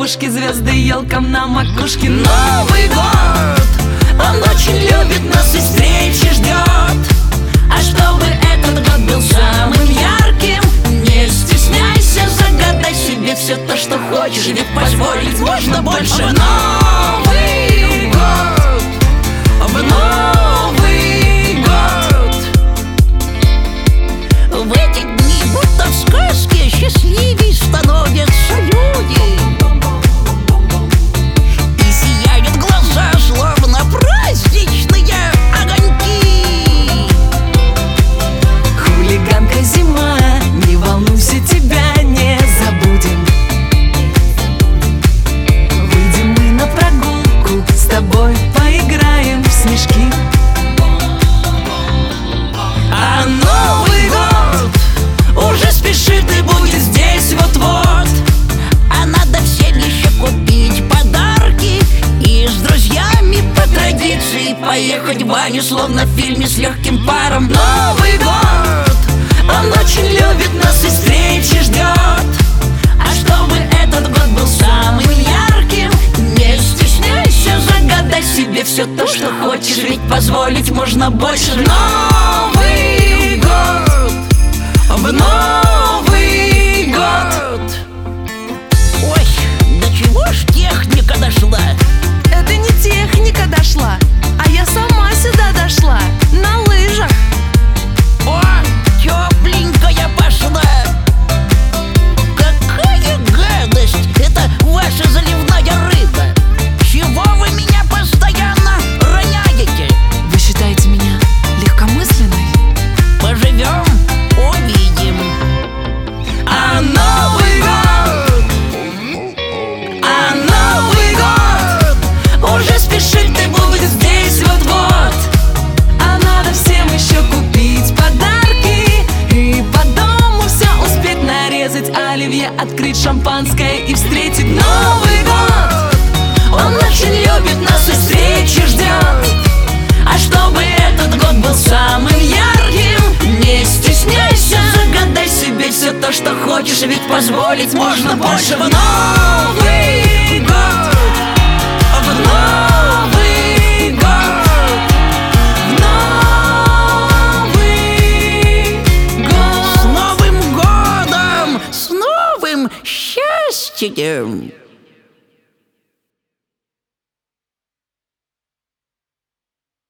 игрушки, звезды, елкам на макушке. Новый год, он очень любит нас и встречи ждет. А чтобы этот год был самым ярким, не стесняйся, загадай себе все то, что хочешь, ведь позволить можно больше. В Новый год, в Новый год, в эти дни, будто в сказке, счастливей становятся люди. И сияют глаза, словно праздничные огоньки. Хулиганка зима, не волнуйся, тебя не забудем. Выйдем мы на прогулку, с тобой поиграем в снежки. А Новый год уже спешит и будет здесь вот-вот. А надо всем еще купить подарки и с друзьями по традиции поехать в баню, словно в фильме с легким паром. Новый год, он очень любит нас и встречи ждет. А чтобы этот год был самым ярким, не стесняйся, загадай себе все то, что хочешь, ведь позволить можно больше. Новый год, в Новый год. Ой, до чего ж техника дошла? Это не техника дошла, а я сама сюда дошла на лыжах. О, тепленькая пошла. Какая гадость! Это ваша заливная рыба. Чего вы меня постоянно роняете? Вы считаете меня легкомысленной? Поживем, увидим. А Новый год, а Новый год уже спешит и будет здесь вот-вот. А надо всем еще купить подарки и по дому все успеть нарезать, оливье, открыть шампанское и встретить Новый год. Он очень любит нас и встречи ждет. А чтобы этот год был самым ярким, не стесняйся, загадай себе все то, что хочешь, ведь позволить можно больше. В Новый год, в Новый год, в Новый год. С Новым годом, с новым счастьем!